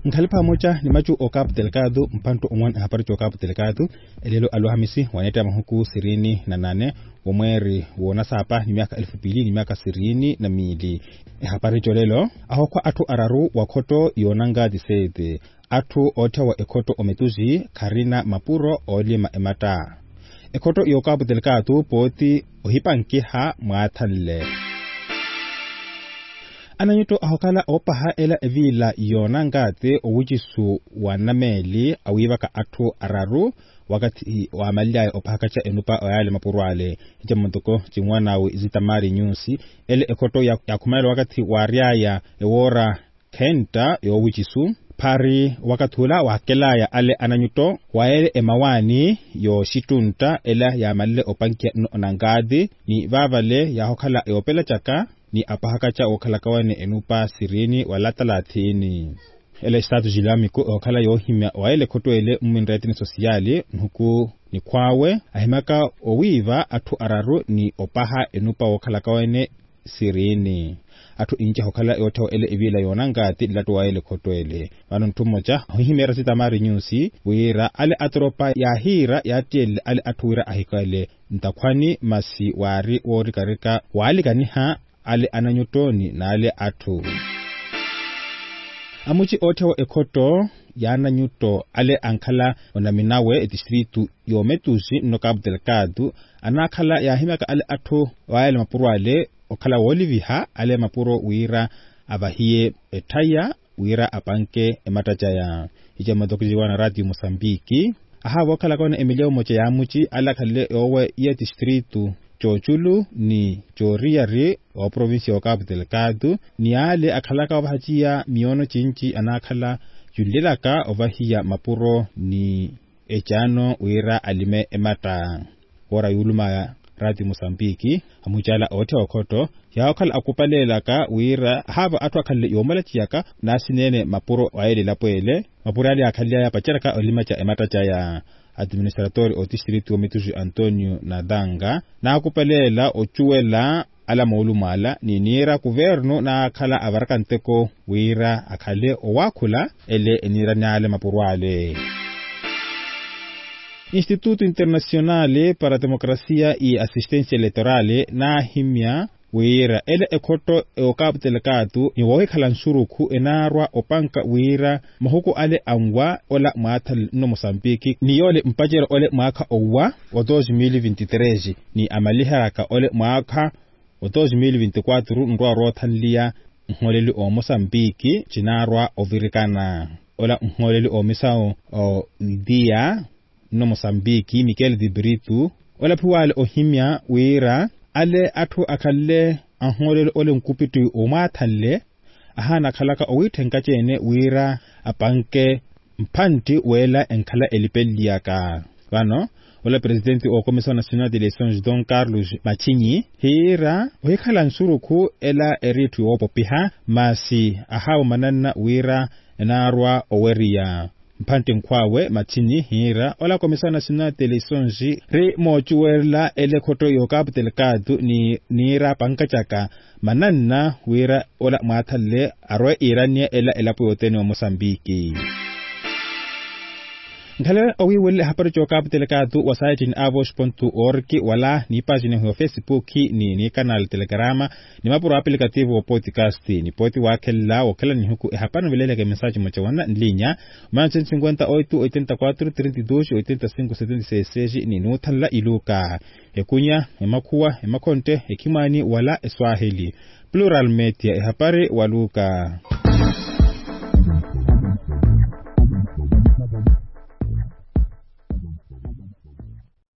Ngalipa moja ni machu o Cabo Delgado mpanto umwan hapari cho Cabo Delgado elelo Alhamisi waneta mahuku 28 wa mweri wona sapa ni miaka 2000 ni miaka 22 hapari cho lelo aho kwa atu araru wa koto yonanga disede atu ota wa ekoto ometuzi Karina Mapuro olima emata ekoto yo Cabo Delgado poti ohipanki ha mwathanle ananyuto ahokala opaha ela evila yonangate owijisu wanameli awibaka atu araru wakati wa malia opakacha enupa oyale mapurwale jamantuko chimwanawe zitamari nyusi ele ekoto ya kumelo wakati wariaya ewora kenta yowijisu pari wakatula wakelaya ale ananyuto waele emawani yo shitunta ela ya malle opankia onangadi ni vavale ya hokala eopela chaka ni apahakacha okalakawane enupa 20 wala 30 ele estado jilamiko okala yohimya waele koto ele mminretini sosiali nhuku ni kwawe ahimaka owiva atu araru ni opaha enupa okalakawane 20 atu inja hokala yoto ele evila yonangati latu waele koto ele wanuntumoja ohimera sitamari nyusi wira ale atropa ya hira ya tiel ale atuira ahikale ntakwani masi wari worikarika wali kaniha ale ananyutoni na ale atu amuchi otewa ekoto ya ananyuto ale ankala onaminawe distritu yometuzi no Cabo Delgado anakala ya himaka ale atu waele mapuro ale okala woliviha ale mapuro wira abahie etaya wira apanke ematachaya ijamadokujiwa na Radio Mosambiki aha wakala kone Emilio moche ya amuchi ala kale owe ya distritu Chochulu ni Choriari o province o Cabo Delgado ni ale akalaka obahajia miono chinchi anakala yulilaka obahia mapuro ni echano wira alime emata ora yuluma Radio Mosambiki amuchala ote okoto ya okala akupalelaka wira hava atu akalle yomalachiyaka nasinene mapuro waele lapwele mapuro ali akalia ya pacharaka olimacha emata chaya administrator o distrito Metuju Antonio Nadanga na akupalela ochuela ala maulumala ni nira kuverno na akala avarakanteko wira akale owakula ele enira nyale mapurwale Instituto Internacionale para Democracia y Asistencia Electorale na himya wira ele ekoto o Cabo Delgado ni wohe kalansuruku enarwa opanka wira mahuku ale angwa ola matal no Mosambiki ni yole mpajera ole mwaka owa wa 2023 ni amaliharaka ole mwaka wa 2024 ndwa rothanlia ngoleli o Mosambiki chinarwa ovirikana ola ngoleli o misao o dia no Mosambiki Miguel de Brito ola puwale ohimya wira ale atu akalle ahorel ole nkupitu omathalle ahana khalaka owithenkatsene wira apanke mphanti wela enkhala elipeliaka vano ole presidente o Comissão Nacional de Eleições Don Carlos Machinyi hira wekhala nsuruku ela eritu opopiha masi ahawo manana wira enarwa oweria mpante nkwawe Machinyi hira ola Comissão Nacional de Eleições re mochuela ele koto yo Cabo Delgado ni nira pankachaka mananna wira ola mathalle arwe irania ela poyotene o Mosambiki ngale owi wele hapari cho Cabo Delgado wasite in avos.org wala ni pagina ho Facebook ni canal Telegrama ni mapuro aplicativo o podcast ni poti wakela wakela ni huku hapana vile ke message mocha wana linya 58 84 32 85 76 ni notalla iluka ekunya emakuwa emakonte ekimani wala Swahili plural media hapari waluka